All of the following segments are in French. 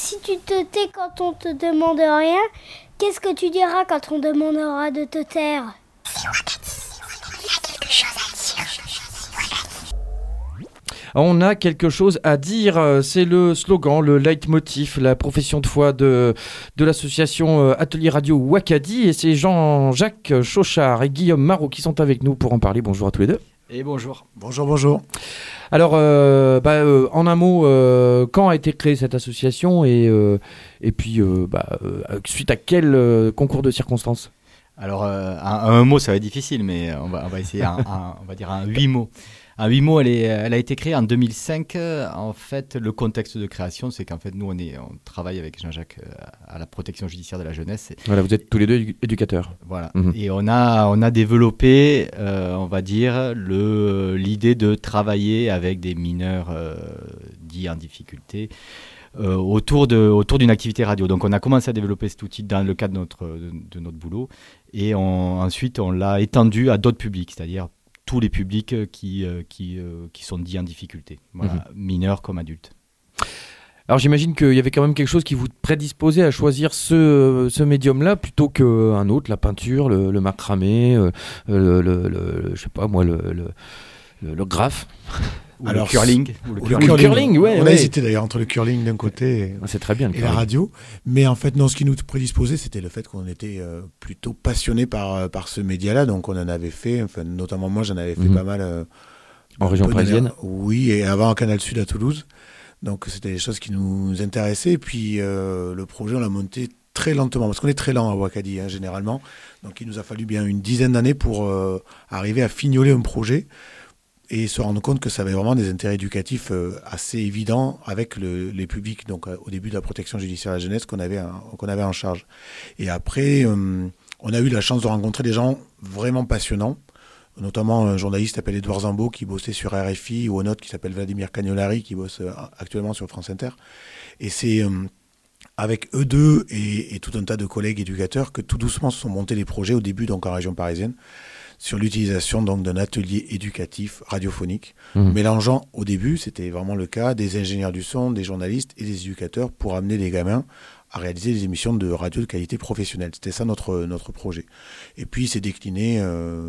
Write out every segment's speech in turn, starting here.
si tu te tais quand on te demande rien, qu'est-ce que tu diras quand on demandera de te taire ? Si on te dit, il y a quelque chose à dire. On a quelque chose à dire, c'est le slogan, le leitmotiv, la profession de foi de l'association Atelier Radio Ouakadi. Et c'est Jean-Jacques Chauchard et Guillaume Marot qui sont avec nous pour en parler. Bonjour à tous les deux. Et bonjour. Bonjour. Alors, en un mot, quand a été créée cette association et puis suite à quel concours de circonstances ? Alors, un mot, ça va être difficile, mais on va essayer on va dire un 8 mots. En 8 mots, elle a été créée en 2005. En fait, le contexte de création, c'est qu'en fait, nous, on travaille avec Jean-Jacques à la protection judiciaire de la jeunesse. Voilà, vous êtes tous les deux éducateurs. Voilà. Et on a développé, on va dire, l'idée de travailler avec des mineurs dits en difficulté autour d'une activité radio. Donc, on a commencé à développer cet outil dans le cadre de notre boulot. Et ensuite, on l'a étendu à d'autres publics, c'est-à-dire tous les publics qui sont dits en difficulté, mineurs comme adultes. Alors j'imagine qu'il y avait quand même quelque chose qui vous prédisposait à choisir ce médium-là plutôt qu'un autre, la peinture, le macramé, je sais pas moi, le graphe. Le curling. Le curling, ouais. On a hésité d'ailleurs entre le curling d'un côté c'est très bien, et la radio. Mais en fait, non, ce qui nous prédisposait, c'était le fait qu'on était plutôt passionnés par ce média-là. Donc on en avait fait, notamment moi, j'en avais fait pas mal. En région parisienne ? Oui, et avant en Canal Sud à Toulouse. Donc c'était des choses qui nous intéressaient. Et puis le projet, on l'a monté très lentement, parce qu'on est très lent à Ouakadi, généralement. Donc il nous a fallu bien une dizaine d'années pour arriver à fignoler un projet et se rendre compte que ça avait vraiment des intérêts éducatifs assez évidents avec les publics, donc au début de la protection judiciaire de la jeunesse qu'on avait en charge. Et après, on a eu la chance de rencontrer des gens vraiment passionnants, notamment un journaliste qui s'appelle Édouard Zambo qui bossait sur RFI, ou un autre qui s'appelle Vladimir Cagnolari qui bosse actuellement sur France Inter. Et c'est avec eux deux et tout un tas de collègues éducateurs que tout doucement se sont montés les projets au début, donc en région parisienne, sur l'utilisation donc d'un atelier éducatif radiophonique, mélangeant au début, c'était vraiment le cas, des ingénieurs du son, des journalistes et des éducateurs pour amener les gamins à réaliser des émissions de radio de qualité professionnelle. C'était ça notre projet. Et puis c'est décliné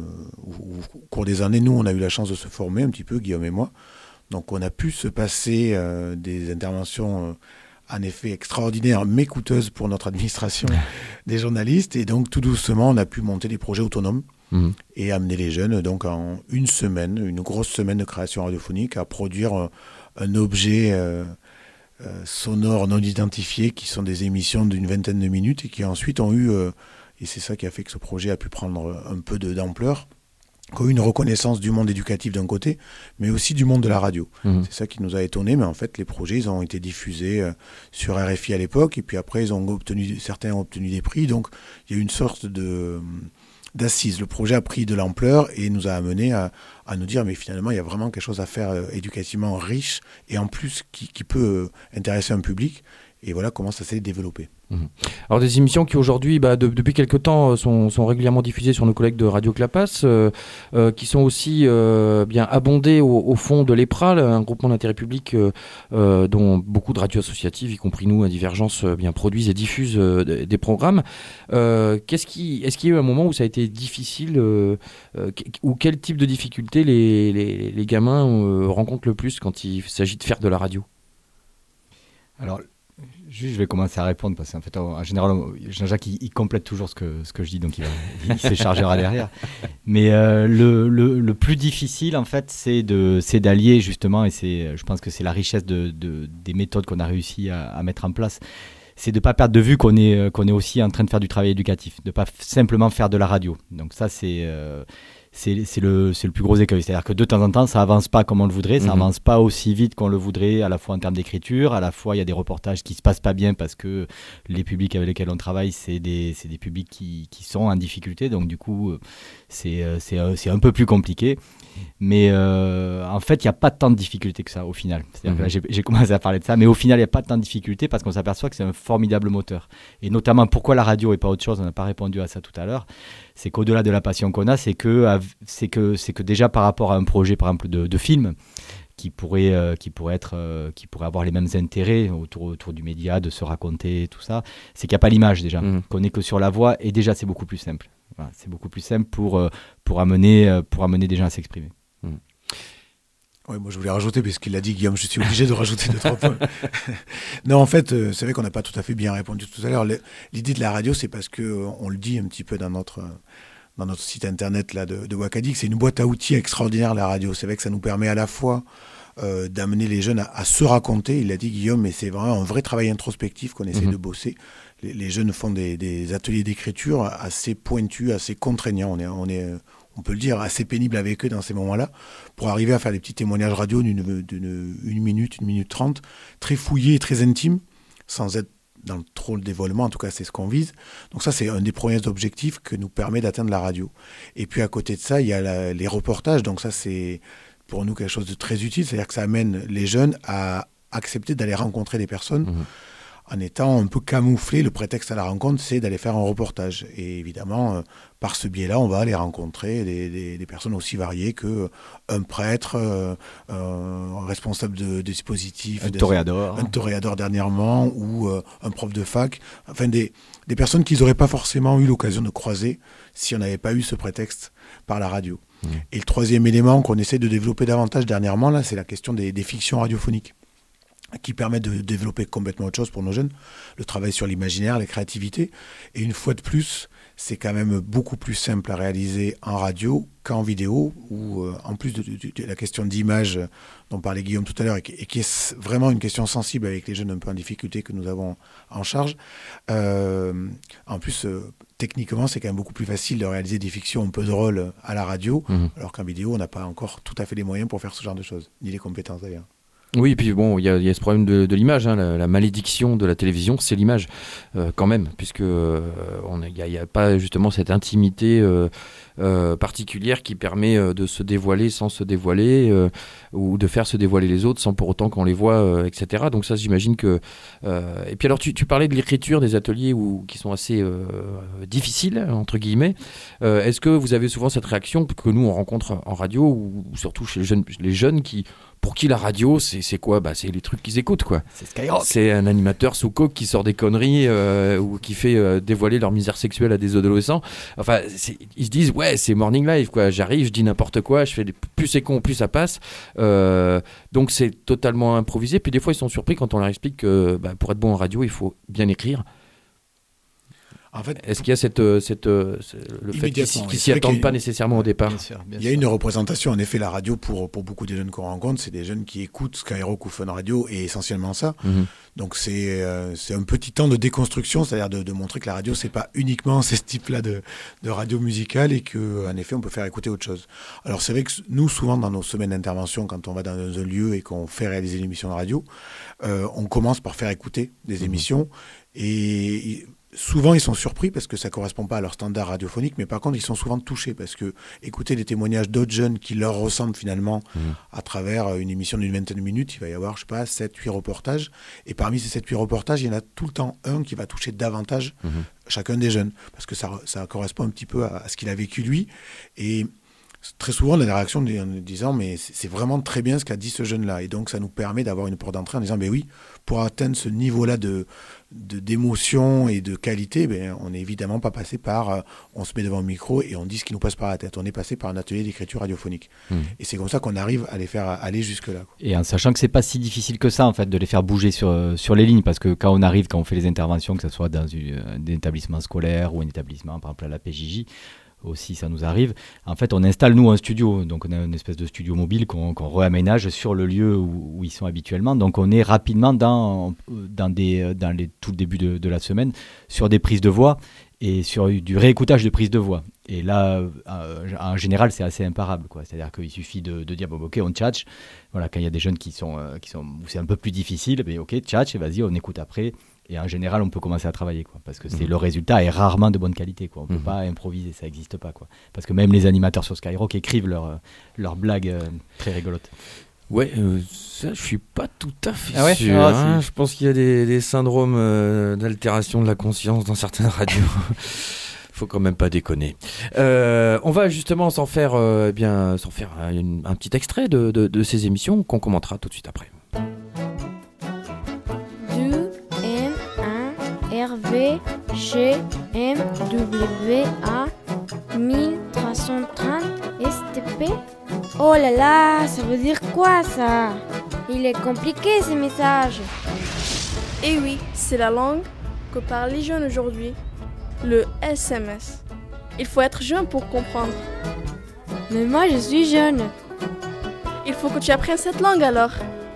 au cours des années. Nous, on a eu la chance de se former un petit peu, Guillaume et moi. Donc on a pu se passer des interventions en effet extraordinaires, mais coûteuses pour notre administration des journalistes. Et donc tout doucement, on a pu monter des projets autonomes et amener les jeunes donc en une grosse semaine de création radiophonique à produire un objet sonore non identifié qui sont des émissions d'une vingtaine de minutes et qui ensuite ont eu, et c'est ça qui a fait que ce projet a pu prendre un peu d'ampleur, qui ont eu une reconnaissance du monde éducatif d'un côté, mais aussi du monde de la radio. C'est ça qui nous a étonnés, mais en fait les projets ils ont été diffusés sur RFI à l'époque et puis après certains ont obtenu des prix, donc il y a eu une sorte d'assises. Le projet a pris de l'ampleur et nous a amené à nous dire mais finalement il y a vraiment quelque chose à faire éducativement riche et en plus qui peut intéresser un public, et voilà comment ça s'est développé. Alors des émissions qui aujourd'hui, depuis quelque temps, sont régulièrement diffusées sur nos collègues de Radio Clapas, qui sont aussi bien abondées au fond de l'EPRA, un groupement d'intérêt public dont beaucoup de radios associatives, y compris nous, à Divergence, produisent et diffusent des programmes. Est-ce qu'il y a eu un moment où ça a été difficile, ou quel type de difficultés les gamins rencontrent le plus quand il s'agit de faire de la radio ? Alors, juste, je vais commencer à répondre parce qu'en fait, en général, Jean-Jacques, il complète toujours ce que je dis, donc il se chargera derrière. Mais le plus difficile, en fait, c'est d'allier justement, et je pense que c'est la richesse des méthodes qu'on a réussi à mettre en place, c'est de ne pas perdre de vue qu'on est aussi en train de faire du travail éducatif, de ne pas simplement faire de la radio. Donc ça, c'est le plus gros écueil. C'est-à-dire que de temps en temps, ça avance pas comme on le voudrait, ça avance pas aussi vite qu'on le voudrait, à la fois en termes d'écriture, à la fois il y a des reportages qui se passent pas bien parce que les publics avec lesquels on travaille, c'est des publics qui sont en difficulté, donc du coup, c'est un peu plus compliqué. Mais en fait, il n'y a pas tant de difficultés que ça au final. C'est-à-dire que là, j'ai commencé à parler de ça, mais au final, il n'y a pas tant de difficultés parce qu'on s'aperçoit que c'est un formidable moteur. Et notamment, pourquoi la radio et pas autre chose, on n'a pas répondu à ça tout à l'heure, c'est qu'au-delà de la passion qu'on a, c'est que déjà par rapport à un projet, par exemple, de film, qui pourraient avoir les mêmes intérêts autour du média, de se raconter, tout ça, c'est qu'il n'y a pas l'image déjà, qu'on n'est que sur la voix, et déjà c'est beaucoup plus simple. Voilà, c'est beaucoup plus simple pour amener des gens à s'exprimer. Oui, moi je voulais rajouter, parce qu'il l'a dit Guillaume, je suis obligé de rajouter 2-3 points. Non, en fait, c'est vrai qu'on n'a pas tout à fait bien répondu tout à l'heure. L'idée de la radio, c'est parce qu'on le dit un petit peu dans notre site internet là, de Wacadie, que c'est une boîte à outils extraordinaire, la radio. C'est vrai que ça nous permet à la fois d'amener les jeunes à se raconter, il l'a dit Guillaume, mais c'est vraiment un vrai travail introspectif qu'on essaie de bosser. Les jeunes font des ateliers d'écriture assez pointus, assez contraignants. On peut le dire, assez pénible avec eux dans ces moments-là, pour arriver à faire des petits témoignages radio d'une minute 30, très fouillés et très intimes, sans être dans trop le dévoilement, en tout cas c'est ce qu'on vise. Donc ça, c'est un des premiers objectifs que nous permet d'atteindre la radio. Et puis à côté de ça, il y a les reportages, donc ça c'est pour nous quelque chose de très utile, c'est-à-dire que ça amène les jeunes à accepter d'aller rencontrer des personnes, en étant un peu camouflé. Le prétexte à la rencontre, c'est d'aller faire un reportage. Et évidemment, par ce biais-là, on va aller rencontrer des personnes aussi variées qu'un prêtre, un responsable de dispositifs, un toréador dernièrement, ou un prof de fac. Enfin, des personnes qu'ils n'auraient pas forcément eu l'occasion de croiser si on n'avait pas eu ce prétexte par la radio. Et le troisième élément qu'on essaie de développer davantage dernièrement, là, c'est la question des fictions radiophoniques, qui permet de développer complètement autre chose pour nos jeunes, le travail sur l'imaginaire, la créativité. Et une fois de plus, c'est quand même beaucoup plus simple à réaliser en radio qu'en vidéo, où en plus de la question d'image dont parlait Guillaume tout à l'heure, et qui est vraiment une question sensible avec les jeunes un peu en difficulté que nous avons en charge, en plus, techniquement, c'est quand même beaucoup plus facile de réaliser des fictions un peu drôles à la radio, alors qu'en vidéo, on n'a pas encore tout à fait les moyens pour faire ce genre de choses, ni les compétences d'ailleurs. Oui, et puis bon, il y a ce problème de l'image, hein, la malédiction de la télévision, c'est l'image, quand même, puisque il n'y a pas justement cette intimité particulière qui permet de se dévoiler sans se dévoiler, ou de faire se dévoiler les autres sans pour autant qu'on les voit, etc. Donc ça, j'imagine que... Et puis alors, tu parlais de l'écriture, des ateliers qui sont assez difficiles, entre guillemets. Est-ce que vous avez souvent cette réaction que nous, on rencontre en radio, ou surtout chez les jeunes pour qui la radio, c'est quoi ? C'est les trucs qu'ils écoutent, quoi. C'est Skyrock. C'est un animateur sous coke qui sort des conneries ou qui fait dévoiler leur misère sexuelle à des adolescents. Enfin, ils se disent, ouais, c'est Morning Live, quoi. J'arrive, je dis n'importe quoi, je fais plus c'est con, plus ça passe. Donc c'est totalement improvisé. Puis des fois, ils sont surpris quand on leur explique que pour être bon en radio, il faut bien écrire. En fait, est-ce qu'il y a le fait qu'ils s'y attendent pas nécessairement au départ ? Bien sûr. Il y a une représentation, en effet, la radio, pour beaucoup des jeunes qu'on rencontre, c'est des jeunes qui écoutent Skyrock ou Fun Radio, et essentiellement ça. Donc c'est un petit temps de déconstruction, c'est-à-dire de montrer que la radio, c'est pas uniquement ce type-là de radio musicale, et qu'en effet, on peut faire écouter autre chose. Alors c'est vrai que nous, souvent, dans nos semaines d'intervention, quand on va dans un lieu et qu'on fait réaliser une émission de radio, on commence par faire écouter des émissions, et... Souvent, ils sont surpris parce que ça ne correspond pas à leur standard radiophonique, mais par contre, ils sont souvent touchés parce que écouter des témoignages d'autres jeunes qui leur ressemblent finalement à travers une émission d'une vingtaine de minutes, il va y avoir, 7-8 reportages. Et parmi ces 7-8 reportages, il y en a tout le temps un qui va toucher davantage chacun des jeunes, parce que ça correspond un petit peu à ce qu'il a vécu lui. Et très souvent, on a des réactions en disant « mais c'est vraiment très bien ce qu'a dit ce jeune-là ». Et donc, ça nous permet d'avoir une porte d'entrée en disant « mais oui, pour atteindre ce niveau-là d'émotion et de qualité, on n'est évidemment pas passé par on se met devant le micro et on dit ce qui nous passe par la tête. On est passé par un atelier d'écriture radiophonique. Et c'est comme ça qu'on arrive à les faire aller jusque-là. Et en sachant que c'est pas si difficile que ça, en fait, de les faire bouger sur les lignes, parce que quand on fait les interventions, que ce soit dans un établissement scolaire ou un établissement, par exemple à la PJJ, aussi ça nous arrive, en fait on installe nous un studio, donc on a une espèce de studio mobile qu'on réaménage sur le lieu où ils sont habituellement, donc on est rapidement dans tout le début de la semaine sur des prises de voix et sur du réécoutage de prises de voix, et là en général c'est assez imparable, quoi. C'est-à-dire qu'il suffit de dire bon, ok, on tchatche, voilà, quand il y a des jeunes qui sont où c'est un peu plus difficile, ok, tchatche, et vas-y, on écoute après. Et en général, on peut commencer à travailler, quoi, parce que le résultat est rarement de bonne qualité, quoi. On ne peut pas improviser, ça n'existe pas, quoi. Parce que même les animateurs sur Skyrock écrivent leurs blagues très rigolotes. Ouais, ça, je suis pas tout à fait sûr. Je pense qu'il y a des syndromes d'altération de la conscience dans certaines radios. Faut quand même pas déconner. On va justement s'en faire un petit extrait de ces émissions qu'on commentera tout de suite après. 2 M 1 RV chez MWA 1330 STP. Oh là là, ça veut dire quoi ça? Il est compliqué ces messages. Et oui, c'est la langue que parlent les jeunes aujourd'hui, le SMS. Il faut être jeune pour comprendre. Mais moi je suis jeune. Il faut que tu apprennes cette langue alors.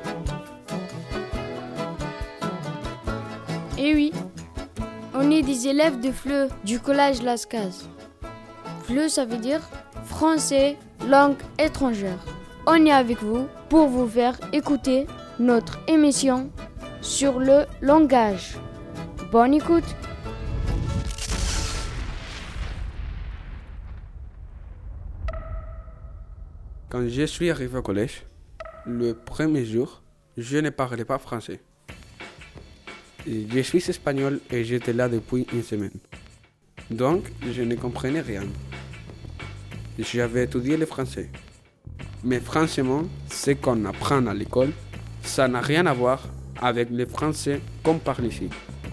Et oui, on est des élèves de FLE du collège Lascaz. FLE ça veut dire français, langue étrangère. On est avec vous pour vous faire écouter notre émission sur le langage. Bonne écoute. Quand je suis arrivé au collège, le premier jour, je ne parlais pas français. Je suis espagnol et j'étais là depuis une semaine. Donc, je ne comprenais rien. J'avais étudié le français. Mais franchement, ce qu'on apprend à l'école, ça n'a rien à voir avec le français qu'on parle ici.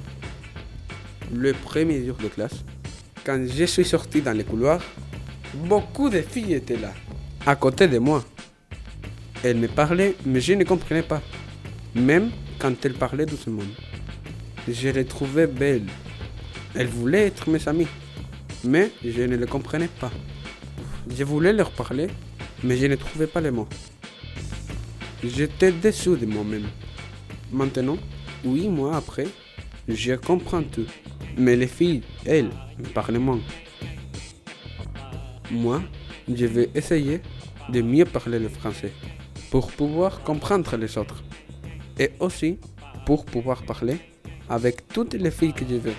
Le premier jour de classe, quand je suis sorti dans les couloirs, beaucoup de filles étaient là, à côté de moi. Elles me parlaient, mais je ne comprenais pas, même quand elles parlaient doucement. Je les trouvais belles. Elles voulaient être mes amies, mais je ne les comprenais pas. Je voulais leur parler, mais je ne trouvais pas les mots. J'étais déçu de moi-même. Maintenant, 8 mois après, je comprends tout. Mais les filles, elles, me parlent moins. Moi, je vais essayer de mieux parler le français pour pouvoir comprendre les autres. Et aussi pour pouvoir parler avec toutes les filles que je veux.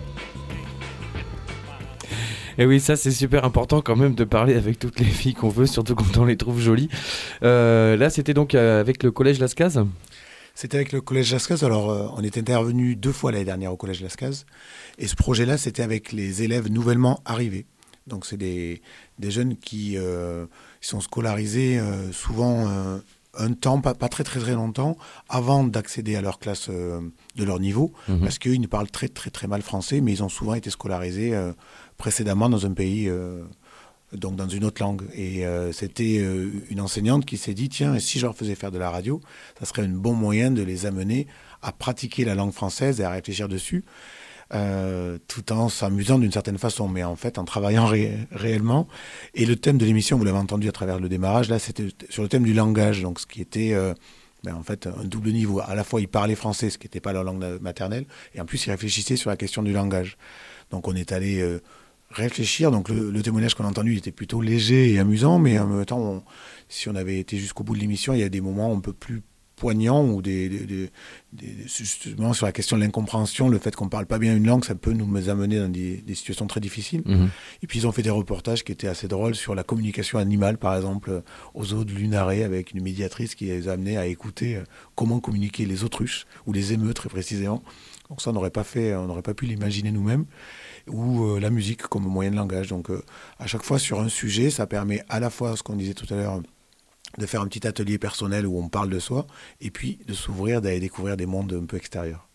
Et oui, ça c'est super important quand même de parler avec toutes les filles qu'on veut, surtout quand on les trouve jolies. Là, c'était donc avec le collège Lascaz. C'était avec le collège Lascaz. Alors, on est intervenu 2 fois l'année dernière au collège Lascaz. Et ce projet-là, c'était avec les élèves nouvellement arrivés. Donc, c'est des jeunes qui sont scolarisés souvent un temps, pas très très très longtemps, avant d'accéder à leur classe de leur niveau, parce qu'ils ne parlent très très très mal français, mais ils ont souvent été scolarisés précédemment dans un pays, donc dans une autre langue. Et c'était une enseignante qui s'est dit, tiens, et si je leur faisais faire de la radio, ça serait un bon moyen de les amener à pratiquer la langue française et à réfléchir dessus, tout en s'amusant d'une certaine façon, mais en fait en travaillant réellement. Et le thème de l'émission, vous l'avez entendu à travers le démarrage, là c'était sur le thème du langage, donc ce qui était en fait un double niveau. À la fois ils parlaient français, ce qui n'était pas leur langue maternelle, et en plus ils réfléchissaient sur la question du langage. Donc on est allé réfléchir, donc le témoignage qu'on a entendu était plutôt léger et amusant, mais en même temps, si on avait été jusqu'au bout de l'émission, il y a des moments un peu plus poignants ou justement sur la question de l'incompréhension, le fait qu'on ne parle pas bien une langue, ça peut nous amener dans des situations très difficiles. Et puis ils ont fait des reportages qui étaient assez drôles sur la communication animale, par exemple aux eaux de Lunaré, avec une médiatrice qui les a amenés à écouter comment communiquer les autruches, ou les émeutes très précisément. Donc ça, on n'aurait pas pu l'imaginer nous-mêmes. Ou la musique comme moyen de langage. Donc à chaque fois sur un sujet, ça permet à la fois, ce qu'on disait tout à l'heure, de faire un petit atelier personnel où on parle de soi, et puis de s'ouvrir, d'aller découvrir des mondes un peu extérieurs.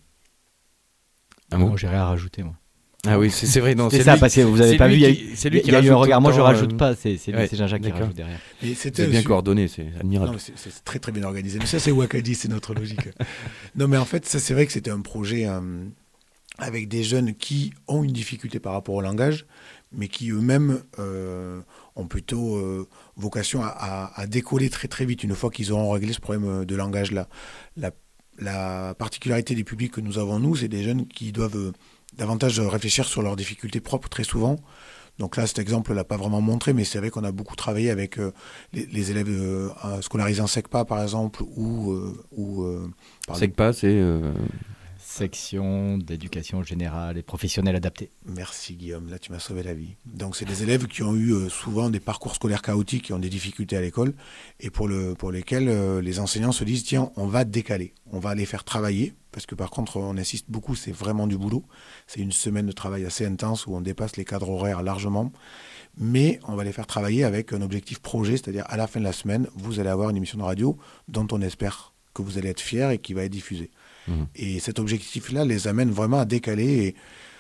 Un mot, j'ai rien à rajouter, moi. Ah oui, c'est vrai. Non, c'est ça, parce que vous n'avez pas vu, il y a eu un regard. Moi, je ne rajoute pas, c'est Jean-Jacques qui rajoute derrière. C'est bien coordonné, c'est admirable. Non, c'est très très bien organisé. Mais ça, c'est Wakadi, c'est notre logique. Non, mais en fait, ça, c'est vrai que c'était un projet avec des jeunes qui ont une difficulté par rapport au langage, mais qui eux-mêmes ont plutôt vocation à décoller très très vite une fois qu'ils auront réglé ce problème de langage-là. La particularité des publics que nous avons, nous, c'est des jeunes qui doivent davantage réfléchir sur leurs difficultés propres très souvent. Donc là, cet exemple ne l'a pas vraiment montré, mais c'est vrai qu'on a beaucoup travaillé avec les élèves scolarisés en SECPA, par exemple, ou SECPA, c'est... section d'éducation générale et professionnelle adaptée. Merci Guillaume, là tu m'as sauvé la vie. Donc c'est des élèves qui ont eu souvent des parcours scolaires chaotiques, qui ont des difficultés à l'école et pour lesquels les enseignants se disent tiens, on va décaler, on va les faire travailler parce que par contre on insiste beaucoup, c'est vraiment du boulot. C'est une semaine de travail assez intense où on dépasse les cadres horaires largement, mais on va les faire travailler avec un objectif projet, c'est-à-dire à la fin de la semaine, vous allez avoir une émission de radio dont on espère que vous allez être fiers et qui va être diffusée. Et cet objectif-là les amène vraiment à décaler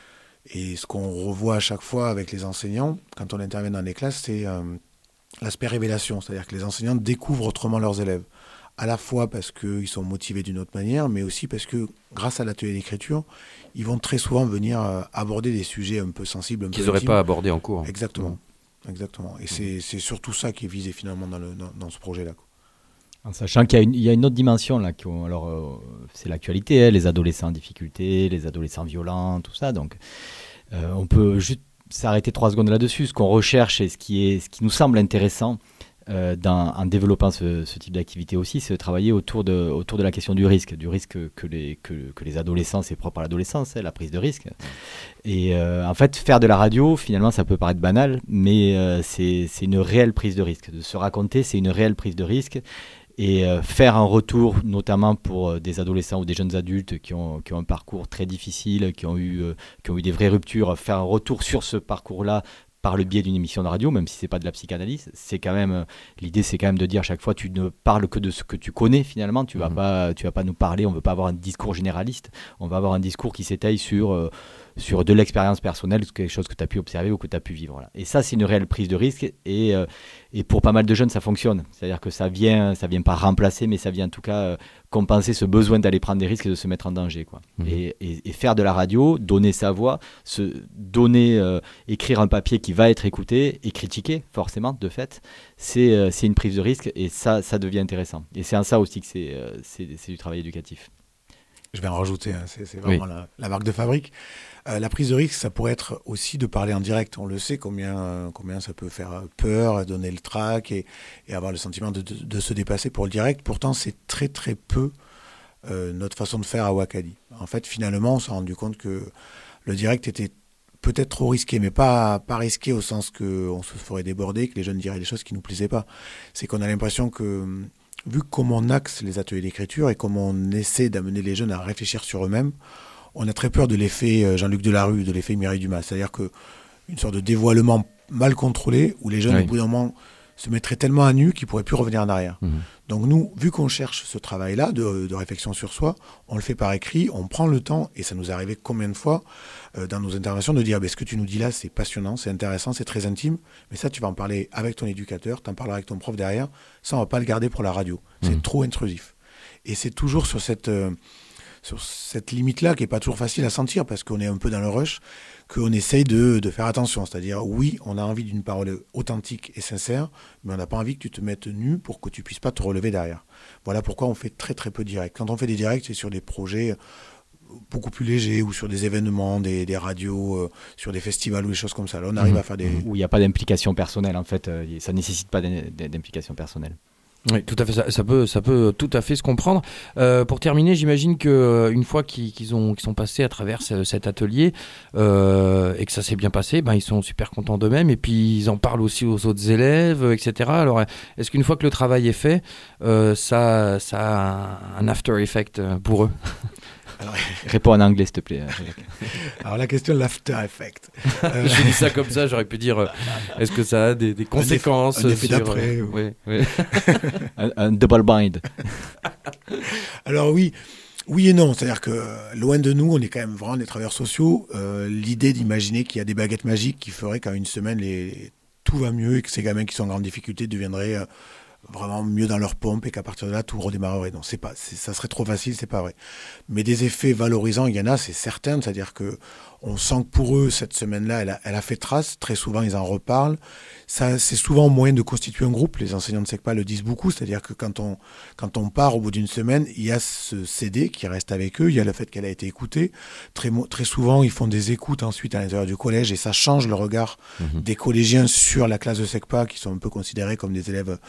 et ce qu'on revoit à chaque fois avec les enseignants, quand on intervient dans les classes, c'est l'aspect révélation, c'est-à-dire que les enseignants découvrent autrement leurs élèves, à la fois parce qu'ils sont motivés d'une autre manière, mais aussi parce que grâce à l'atelier d'écriture, ils vont très souvent venir aborder des sujets un peu sensibles, qu'ils n'auraient pas abordés en cours. Exactement. Et c'est surtout ça qui est visé finalement dans ce projet-là. En sachant qu'il y a une autre dimension là, c'est l'actualité, les adolescents en difficulté, les adolescents violents, tout ça. Donc, on peut juste s'arrêter 3 secondes là-dessus. Ce qu'on recherche et ce qui nous semble intéressant en développant ce type d'activité aussi, c'est de travailler autour de la question du risque que les adolescents, c'est propre à l'adolescence, la prise de risque. Et en fait, faire de la radio, finalement, ça peut paraître banal, mais c'est une réelle prise de risque. De se raconter, c'est une réelle prise de risque. Et faire un retour, notamment pour des adolescents ou des jeunes adultes qui ont un parcours très difficile, qui ont eu des vraies ruptures, faire un retour sur ce parcours-là par le biais d'une émission de radio, même si c'est pas de la psychanalyse, l'idée c'est quand même de dire à chaque fois tu ne parles que de ce que tu connais finalement, tu vas pas nous parler, on veut pas avoir un discours généraliste, on va avoir un discours qui s'étaye sur de l'expérience personnelle, quelque chose que tu as pu observer ou que tu as pu vivre. Voilà. Et ça, c'est une réelle prise de risque et pour pas mal de jeunes, ça fonctionne. C'est-à-dire que ça vient pas remplacer, mais ça vient en tout cas compenser ce besoin d'aller prendre des risques et de se mettre en danger. Quoi. Et faire de la radio, donner sa voix, écrire un papier qui va être écouté et critiqué, forcément, de fait, c'est une prise de risque et ça devient intéressant. Et c'est en ça aussi que c'est du travail éducatif. Je vais en rajouter, c'est vraiment la marque de fabrique. La prise de risque, ça pourrait être aussi de parler en direct. On le sait combien ça peut faire peur, donner le trac et avoir le sentiment de se dépasser pour le direct. Pourtant, c'est très très peu notre façon de faire à Ouakadi. En fait, finalement, on s'est rendu compte que le direct était peut-être trop risqué, mais pas risqué au sens qu'on se ferait déborder, que les jeunes diraient des choses qui ne nous plaisaient pas. C'est qu'on a l'impression que, vu comment on axe les ateliers d'écriture et comment on essaie d'amener les jeunes à réfléchir sur eux-mêmes, on a très peur de l'effet Jean-Luc Delarue, de l'effet Mireille Dumas. C'est-à-dire qu'une sorte de dévoilement mal contrôlé où les jeunes, au bout d'un moment, se mettraient tellement à nu qu'ils ne pourraient plus revenir en arrière. Donc nous, vu qu'on cherche ce travail-là de réflexion sur soi, on le fait par écrit, on prend le temps, et ça nous est arrivé combien de fois dans nos interventions de dire ce que tu nous dis là, c'est passionnant, c'est intéressant, c'est très intime, mais ça, tu vas en parler avec ton éducateur, tu en parleras avec ton prof derrière, ça, on ne va pas le garder pour la radio. C'est trop intrusif. Et c'est toujours sur cette limite-là qui n'est pas toujours facile à sentir parce qu'on est un peu dans le rush, qu'on essaye de faire attention. C'est-à-dire, oui, on a envie d'une parole authentique et sincère, mais on n'a pas envie que tu te mettes nu pour que tu ne puisses pas te relever derrière. Voilà pourquoi on fait très très peu de directs. Quand on fait des directs, c'est sur des projets beaucoup plus légers ou sur des événements, des radios, sur des festivals ou des choses comme ça. Là, on arrive à faire des... Où il n'y a pas d'implication personnelle, en fait. Ça ne nécessite pas d'implication personnelle. Oui, tout à fait. Ça peut tout à fait se comprendre. Pour terminer, j'imagine que une fois qu'ils sont passés à travers cet atelier et que ça s'est bien passé, ils sont super contents d'eux-mêmes et puis ils en parlent aussi aux autres élèves, etc. Alors, est-ce qu'une fois que le travail est fait, ça a un after effect pour eux? Alors, réponds en anglais, s'il te plaît. Alors, la question de l'after effect. J'ai dit ça comme ça, j'aurais pu dire est-ce que ça a des conséquences un effet d'après Oui. un double bind. Alors, oui et non. C'est-à-dire que loin de nous, on est quand même vraiment des travailleurs sociaux. L'idée d'imaginer qu'il y a des baguettes magiques qui feraient qu'en une semaine, tout va mieux et que ces gamins qui sont en grande difficulté deviendraient vraiment mieux dans leur pompe et qu'à partir de là tout redémarrerait. Non, ça serait trop facile, c'est pas vrai. Mais des effets valorisants, il y en a, c'est certain. C'est-à-dire que on sent que pour eux cette semaine-là, elle a fait trace. Très souvent, ils en reparlent. Ça, c'est souvent un moyen de constituer un groupe. Les enseignants de SECPA le disent beaucoup. C'est-à-dire que quand on part au bout d'une semaine, il y a ce CD qui reste avec eux. Il y a le fait qu'elle a été écoutée. Très souvent, ils font des écoutes ensuite à l'intérieur du collège et ça change le regard des collégiens sur la classe de SECPA qui sont un peu considérés comme des élèves un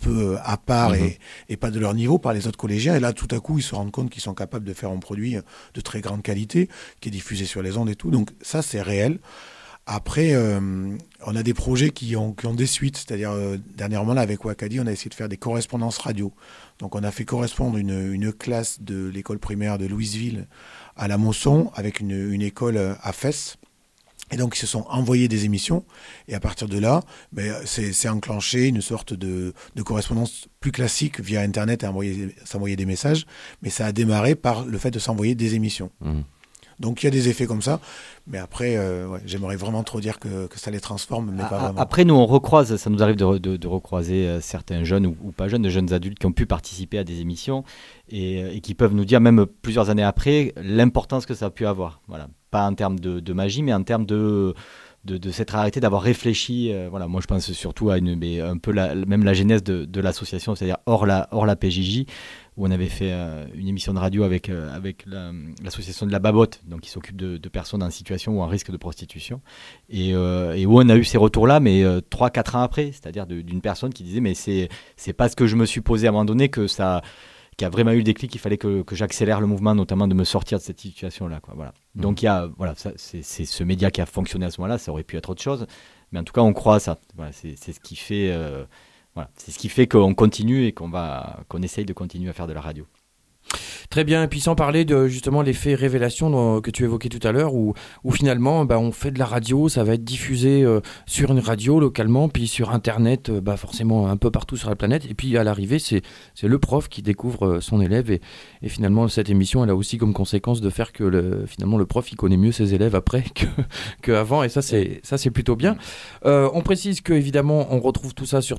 peu à part et pas de leur niveau par les autres collégiens. Et là, tout à coup, ils se rendent compte qu'ils sont capables de faire un produit de très grande qualité, qui est diffusé sur les ondes et tout. Donc ça, c'est réel. Après, on a des projets qui ont des suites. C'est-à-dire, dernièrement, là, avec Ouakadi, on a essayé de faire des correspondances radio. Donc on a fait correspondre une classe de l'école primaire de Louisville à la Mosson avec une école à Fès. Et donc, ils se sont envoyés des émissions. Et à partir de là, c'est enclenché une sorte de correspondance plus classique via Internet et s'envoyer des messages. Mais ça a démarré par le fait de s'envoyer des émissions. Donc, il y a des effets comme ça. Mais après, j'aimerais vraiment trop dire que ça les transforme, mais pas vraiment. Après, nous, on recroise. Ça nous arrive de recroiser certains jeunes ou pas jeunes, de jeunes adultes qui ont pu participer à des émissions et qui peuvent nous dire, même plusieurs années après, l'importance que ça a pu avoir. Voilà. Pas en termes de magie, mais en termes de s'être arrêté, d'avoir réfléchi. Voilà, moi, je pense surtout à un peu même la genèse de l'association, c'est-à-dire hors la PJJ, où on avait fait une émission de radio avec l'association de la Babotte, donc qui s'occupe de personnes en situation ou en risque de prostitution, et où on a eu ces retours-là, mais 3-4 ans après, c'est-à-dire d'une personne qui disait, mais c'est pas ce que je me suis posé à un moment donné qui a vraiment eu le déclic, il fallait que j'accélère le mouvement, notamment de me sortir de cette situation-là, quoi. Voilà. Donc c'est ce média qui a fonctionné à ce moment-là, ça aurait pu être autre chose, mais en tout cas on croit à ça. Voilà, c'est ce qui fait, c'est ce qui fait qu'on continue et qu'on essaye de continuer à faire de la radio. Très bien, et puis sans parler de justement l'effet révélation que tu évoquais tout à l'heure, où finalement on fait de la radio, ça va être diffusé sur une radio localement, puis sur Internet, forcément un peu partout sur la planète, et puis à l'arrivée c'est le prof qui découvre son élève, et finalement cette émission elle a aussi comme conséquence de faire que finalement le prof il connaît mieux ses élèves après qu'avant, et ça c'est plutôt bien. On précise que évidemment on retrouve tout ça sur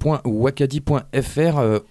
www.ouakadi.fr,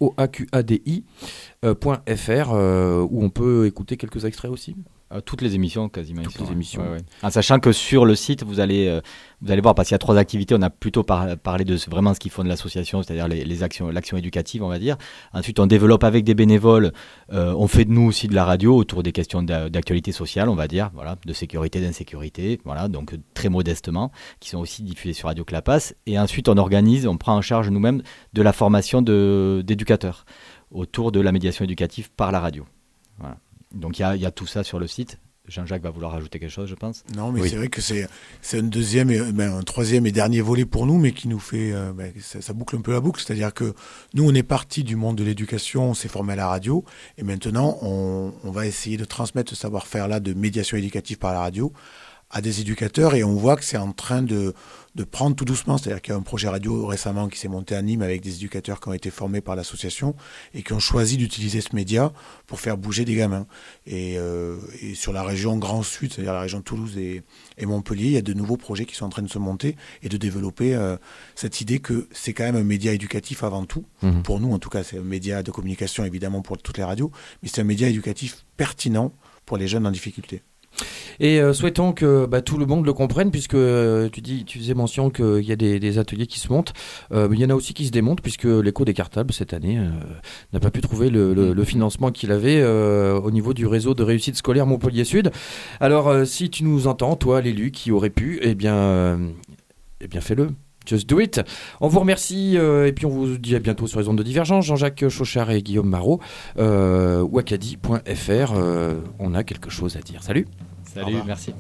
OAQADI.fr, où on peut écouter quelques extraits aussi. Toutes les émissions quasiment. Toutes les émissions. Ouais. En sachant que sur le site vous allez voir, parce qu'il y a 3 activités, on a plutôt parlé de vraiment ce qu'ils font de l'association, c'est-à-dire l'action éducative, on va dire. Ensuite on développe avec des bénévoles, on fait de nous aussi de la radio autour des questions d'actualité sociale, on va dire, voilà, de sécurité, d'insécurité, voilà, donc très modestement, qui sont aussi diffusés sur Radio Clapas. Et ensuite on prend en charge nous-mêmes de la formation d'éducateurs autour de la médiation éducative par la radio. Voilà. Donc il y a tout ça sur le site. Jean-Jacques va vouloir rajouter quelque chose, je pense. Non, mais oui. C'est vrai que c'est un troisième et dernier volet pour nous, mais qui nous fait... ça boucle un peu la boucle. C'est-à-dire que nous, on est parti du monde de l'éducation, on s'est formé à la radio, et maintenant, on va essayer de transmettre ce savoir-faire-là de médiation éducative par la radio à des éducateurs, et on voit que c'est en train de prendre tout doucement. C'est-à-dire qu'il y a un projet radio récemment qui s'est monté à Nîmes avec des éducateurs qui ont été formés par l'association et qui ont choisi d'utiliser ce média pour faire bouger des gamins. Et sur la région Grand Sud, c'est-à-dire la région Toulouse et Montpellier, il y a de nouveaux projets qui sont en train de se monter et de développer cette idée que c'est quand même un média éducatif avant tout. Pour nous, en tout cas, c'est un média de communication, évidemment, pour toutes les radios, mais c'est un média éducatif pertinent pour les jeunes en difficulté. Et souhaitons que tout le monde le comprenne, puisque tu faisais mention qu'il y a des ateliers qui se montent. Il y en a aussi qui se démontent, puisque l'Écho des Cartables, cette année, n'a pas pu trouver le financement qu'il avait au niveau du réseau de réussite scolaire Montpellier Sud. Alors, si tu nous entends, toi, l'élu qui aurait pu, eh bien fais-le. Just do it. On vous remercie et puis on vous dit à bientôt sur les ondes de Divergence. Jean-Jacques Chauchard et Guillaume Marot, ouakadi.fr. On a quelque chose à dire. Salut. Salut, merci.